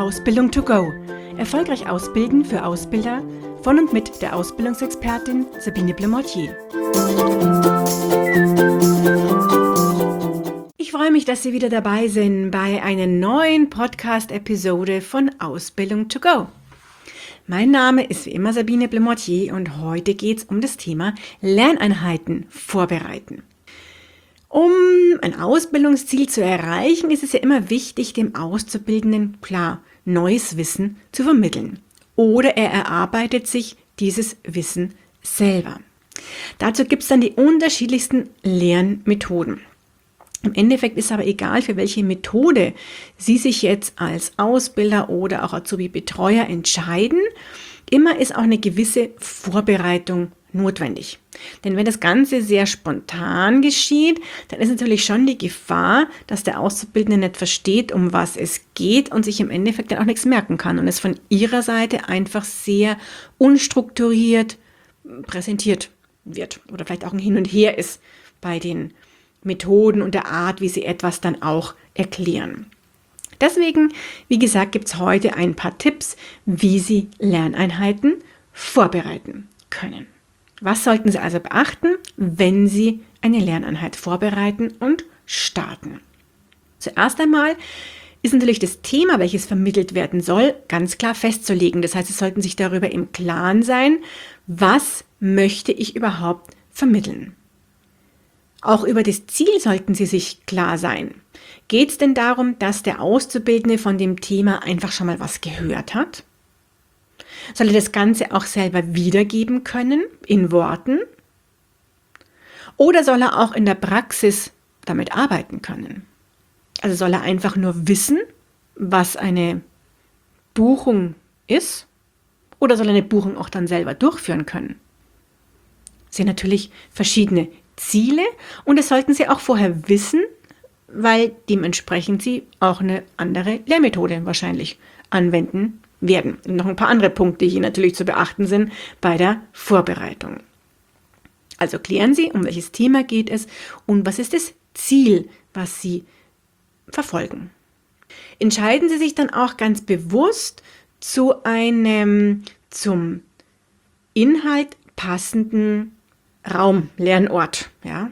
Ausbildung to go. Erfolgreich ausbilden für Ausbilder von und mit der Ausbildungsexpertin Sabine Blemortier. Ich freue mich, dass Sie wieder dabei sind bei einer neuen Podcast-Episode von Ausbildung to go. Mein Name ist wie immer Sabine Blemortier und heute geht es um das Thema Lerneinheiten vorbereiten. Um ein Ausbildungsziel zu erreichen, ist es ja immer wichtig, dem Auszubildenden klar neues Wissen zu vermitteln. Oder er erarbeitet sich dieses Wissen selber. Dazu gibt es dann die unterschiedlichsten Lernmethoden. Im Endeffekt ist aber egal, für welche Methode Sie sich jetzt als Ausbilder oder auch Azubi-Betreuer entscheiden, immer ist auch eine gewisse Vorbereitung notwendig. Denn wenn das Ganze sehr spontan geschieht, dann ist natürlich schon die Gefahr, dass der Auszubildende nicht versteht, um was es geht und sich im Endeffekt dann auch nichts merken kann und es von Ihrer Seite einfach sehr unstrukturiert präsentiert wird oder vielleicht auch ein Hin und Her ist bei den Methoden und der Art, wie Sie etwas dann auch erklären. Deswegen, wie gesagt, gibt es heute ein paar Tipps, wie Sie Lerneinheiten vorbereiten können. Was sollten Sie also beachten, wenn Sie eine Lerneinheit vorbereiten und starten? Zuerst einmal ist natürlich das Thema, welches vermittelt werden soll, ganz klar festzulegen. Das heißt, Sie sollten sich darüber im Klaren sein, was möchte ich überhaupt vermitteln. Auch über das Ziel sollten Sie sich klar sein. Geht es denn darum, dass der Auszubildende von dem Thema einfach schon mal was gehört hat? Soll er das Ganze auch selber wiedergeben können, in Worten? Oder soll er auch in der Praxis damit arbeiten können? Also soll er einfach nur wissen, was eine Buchung ist? Oder soll er eine Buchung auch dann selber durchführen können? Das sind natürlich verschiedene Ziele und das sollten Sie auch vorher wissen, weil dementsprechend Sie auch eine andere Lehrmethode wahrscheinlich anwenden werden. Und noch ein paar andere Punkte, die hier natürlich zu beachten sind bei der Vorbereitung. Also klären Sie, um welches Thema geht es und was ist das Ziel, was Sie verfolgen. Entscheiden Sie sich dann auch ganz bewusst zu einem zum Inhalt passenden Raum, Lernort, ja,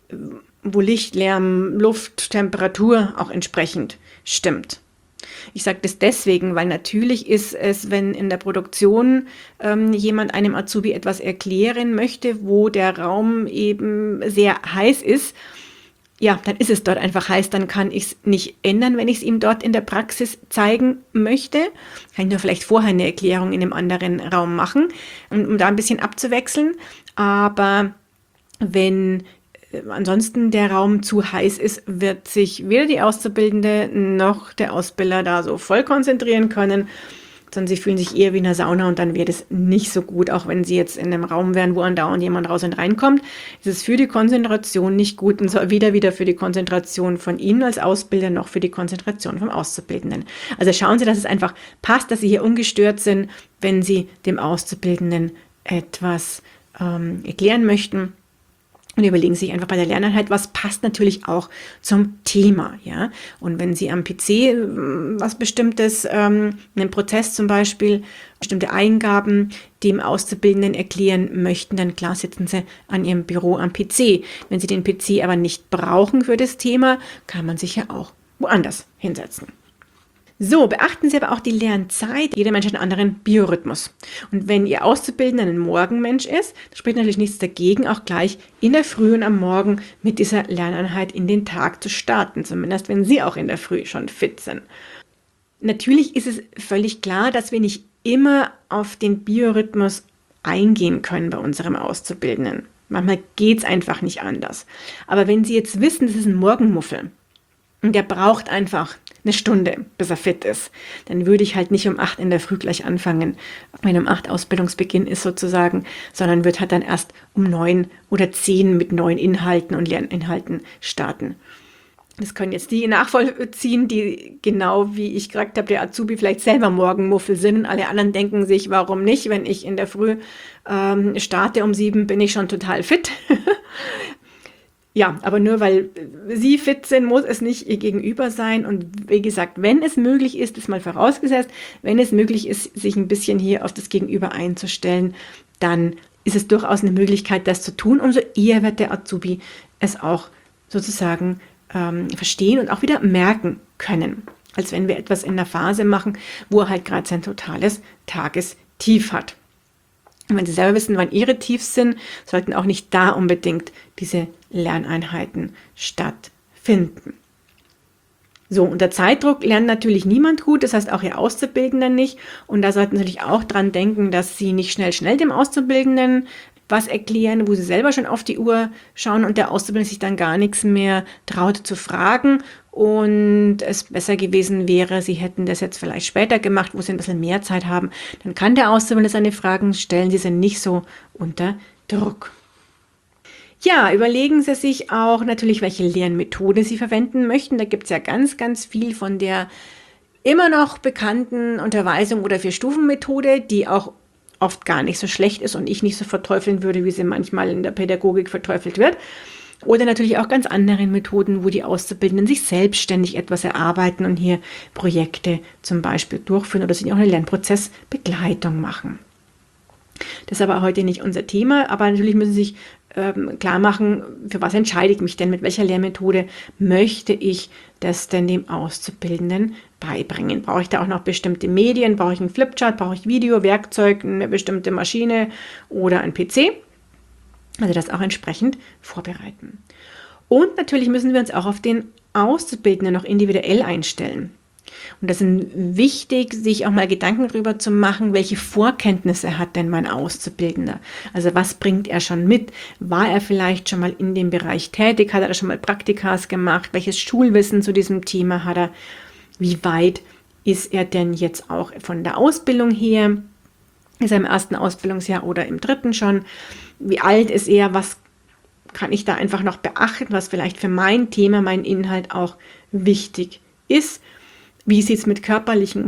wo Licht, Lärm, Luft, Temperatur auch entsprechend stimmt. Ich sage das deswegen, weil natürlich ist es, wenn in der Produktion jemand einem Azubi etwas erklären möchte, wo der Raum eben sehr heiß ist, ja, dann ist es dort einfach heiß, dann kann ich es nicht ändern, wenn ich es ihm dort in der Praxis zeigen möchte. Kann ich nur vielleicht vorher eine Erklärung in einem anderen Raum machen, um da ein bisschen abzuwechseln. Aber wenn ansonsten der Raum zu heiß ist, wird sich weder die Auszubildende noch der Ausbilder da so voll konzentrieren können, sondern sie fühlen sich eher wie in einer Sauna und dann wird es nicht so gut, auch wenn sie jetzt in einem Raum wären, wo andauernd jemand raus und reinkommt. Es ist für die Konzentration nicht gut und weder für die Konzentration von Ihnen als Ausbilder noch für die Konzentration vom Auszubildenden. Also schauen Sie, dass es einfach passt, dass Sie hier ungestört sind, wenn Sie dem Auszubildenden etwas erklären möchten. Und überlegen Sie sich einfach bei der Lerneinheit, was passt natürlich auch zum Thema. Ja? Und wenn Sie am PC was Bestimmtes, einen Prozess zum Beispiel, bestimmte Eingaben dem Auszubildenden erklären möchten, dann klar sitzen Sie an Ihrem Büro am PC. Wenn Sie den PC aber nicht brauchen für das Thema, kann man sich ja auch woanders hinsetzen. So, beachten Sie aber auch die Lernzeit. Jeder Mensch hat einen anderen Biorhythmus. Und wenn Ihr Auszubildender ein Morgenmensch ist, dann spricht natürlich nichts dagegen, auch gleich in der Früh und am Morgen mit dieser Lerneinheit in den Tag zu starten. Zumindest, wenn Sie auch in der Früh schon fit sind. Natürlich ist es völlig klar, dass wir nicht immer auf den Biorhythmus eingehen können bei unserem Auszubildenden. Manchmal geht es einfach nicht anders. Aber wenn Sie jetzt wissen, das ist ein Morgenmuffel und der braucht einfach eine Stunde, bis er fit ist, dann würde ich halt nicht um 8 in der Früh gleich anfangen, wenn um 8 Ausbildungsbeginn ist sozusagen, sondern würde halt dann erst um 9 oder 10 mit neuen Inhalten und Lerninhalten starten. Das können jetzt die nachvollziehen, die genau wie ich gesagt habe, der Azubi vielleicht selber Morgenmuffel sind und alle anderen denken sich, warum nicht, wenn ich in der Früh starte um 7, bin ich schon total fit. Ja, aber nur weil Sie fit sind, muss es nicht Ihr Gegenüber sein. Und wie gesagt, wenn es möglich ist, ist mal vorausgesetzt, wenn es möglich ist, sich ein bisschen hier auf das Gegenüber einzustellen, dann ist es durchaus eine Möglichkeit, das zu tun. Umso eher wird der Azubi es auch sozusagen verstehen und auch wieder merken können, als wenn wir etwas in einer Phase machen, wo er halt gerade sein totales Tagestief hat. Und wenn Sie selber wissen, wann Ihre Tiefs sind, sollten auch nicht da unbedingt diese Lerneinheiten stattfinden. So, unter Zeitdruck lernt natürlich niemand gut, das heißt auch Ihr Auszubildender nicht. Und da sollten Sie natürlich auch dran denken, dass Sie nicht schnell dem Auszubildenden was erklären, wo Sie selber schon auf die Uhr schauen und der Auszubildende sich dann gar nichts mehr traut zu fragen. Und es besser gewesen wäre, Sie hätten das jetzt vielleicht später gemacht, wo Sie ein bisschen mehr Zeit haben. Dann kann der Auszubildende seine Fragen stellen, Sie sind nicht so unter Druck. Ja, überlegen Sie sich auch natürlich, welche Lernmethode Sie verwenden möchten. Da gibt es ja ganz, ganz viel von der immer noch bekannten Unterweisung oder 4-Stufen-Methode, die auch oft gar nicht so schlecht ist und ich nicht so verteufeln würde, wie sie manchmal in der Pädagogik verteufelt wird. Oder natürlich auch ganz anderen Methoden, wo die Auszubildenden sich selbstständig etwas erarbeiten und hier Projekte zum Beispiel durchführen oder sich auch eine Lernprozessbegleitung machen. Das ist aber heute nicht unser Thema, aber natürlich müssen Sie sich klar machen, für was entscheide ich mich denn, mit welcher Lehrmethode möchte ich das denn dem Auszubildenden beibringen. Brauche ich da auch noch bestimmte Medien, brauche ich einen Flipchart, brauche ich Video, Werkzeug, eine bestimmte Maschine oder ein PC? Also das auch entsprechend vorbereiten. Und natürlich müssen wir uns auch auf den Auszubildenden noch individuell einstellen. Und das ist wichtig, sich auch mal Gedanken darüber zu machen, welche Vorkenntnisse hat denn mein Auszubildender? Also was bringt er schon mit? War er vielleicht schon mal in dem Bereich tätig? Hat er schon mal Praktikas gemacht? Welches Schulwissen zu diesem Thema hat er? Wie weit ist er denn jetzt auch von der Ausbildung her? Ist er im 1. Ausbildungsjahr oder im 3. schon? Wie alt ist er? Was kann ich da einfach noch beachten, was vielleicht für mein Thema, mein Inhalt auch wichtig ist? Wie sieht es mit körperlichen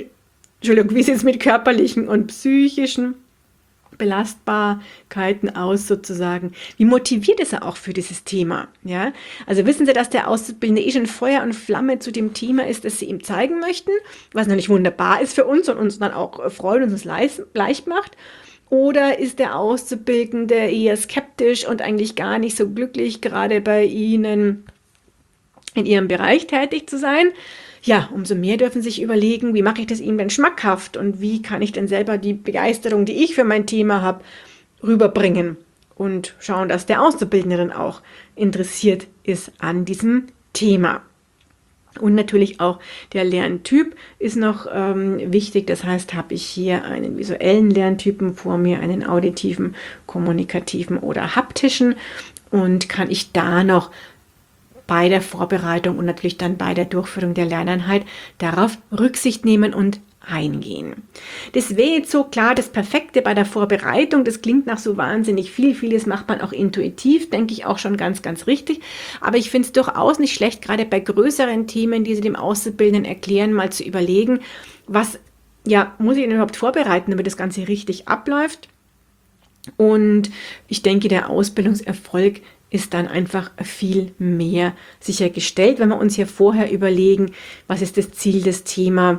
und psychischen Belastbarkeiten aus sozusagen? Wie motiviert ist er auch für dieses Thema? Ja? Also wissen Sie, dass der Auszubildende schon Feuer und Flamme zu dem Thema ist, das Sie ihm zeigen möchten, was natürlich wunderbar ist für uns und uns dann auch freut und uns leicht macht? Oder ist der Auszubildende eher skeptisch und eigentlich gar nicht so glücklich, gerade bei Ihnen in Ihrem Bereich tätig zu sein? Ja, umso mehr dürfen Sie sich überlegen, wie mache ich das Ihnen denn schmackhaft und wie kann ich denn selber die Begeisterung, die ich für mein Thema habe, rüberbringen und schauen, dass der Auszubildende dann auch interessiert ist an diesem Thema. Und natürlich auch der Lerntyp ist noch wichtig. Das heißt, habe ich hier einen visuellen Lerntypen vor mir, einen auditiven, kommunikativen oder haptischen und kann ich da noch bei der Vorbereitung und natürlich dann bei der Durchführung der Lerneinheit darauf Rücksicht nehmen und eingehen. Das wäre jetzt so klar das Perfekte bei der Vorbereitung. Das klingt nach so wahnsinnig viel. Vieles macht man auch intuitiv, denke ich auch schon ganz, ganz richtig. Aber ich finde es durchaus nicht schlecht, gerade bei größeren Themen, die Sie dem Auszubildenden erklären, mal zu überlegen, was muss ich denn überhaupt vorbereiten, damit das Ganze richtig abläuft. Und ich denke, der Ausbildungserfolg ist dann einfach viel mehr sichergestellt, wenn wir uns hier vorher überlegen, was ist das Ziel des Themas,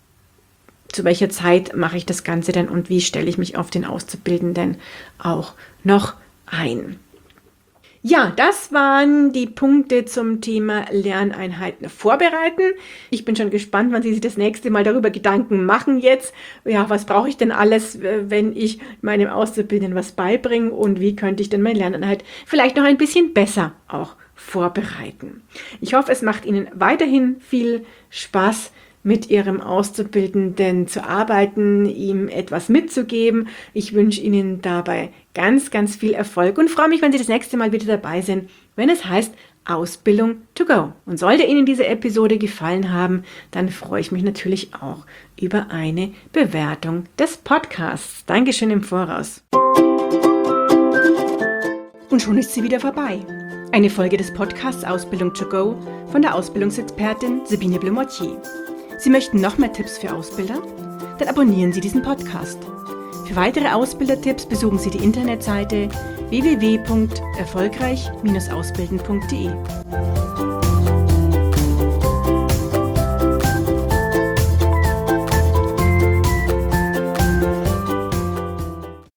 zu welcher Zeit mache ich das Ganze denn und wie stelle ich mich auf den Auszubildenden auch noch ein. Ja, das waren die Punkte zum Thema Lerneinheiten vorbereiten. Ich bin schon gespannt, wann Sie sich das nächste Mal darüber Gedanken machen jetzt. Ja, was brauche ich denn alles, wenn ich meinem Auszubildenden was beibringe und wie könnte ich denn meine Lerneinheit vielleicht noch ein bisschen besser auch vorbereiten. Ich hoffe, es macht Ihnen weiterhin viel Spaß, mit Ihrem Auszubildenden zu arbeiten, ihm etwas mitzugeben. Ich wünsche Ihnen dabei ganz, ganz viel Erfolg und freue mich, wenn Sie das nächste Mal wieder dabei sind, wenn es heißt Ausbildung to go. Und sollte Ihnen diese Episode gefallen haben, dann freue ich mich natürlich auch über eine Bewertung des Podcasts. Dankeschön im Voraus. Und schon ist sie wieder vorbei. Eine Folge des Podcasts Ausbildung to go von der Ausbildungsexpertin Sabine Blemortier. Sie möchten noch mehr Tipps für Ausbilder? Dann abonnieren Sie diesen Podcast. Für weitere Ausbildertipps besuchen Sie die Internetseite www.erfolgreich-ausbilden.de.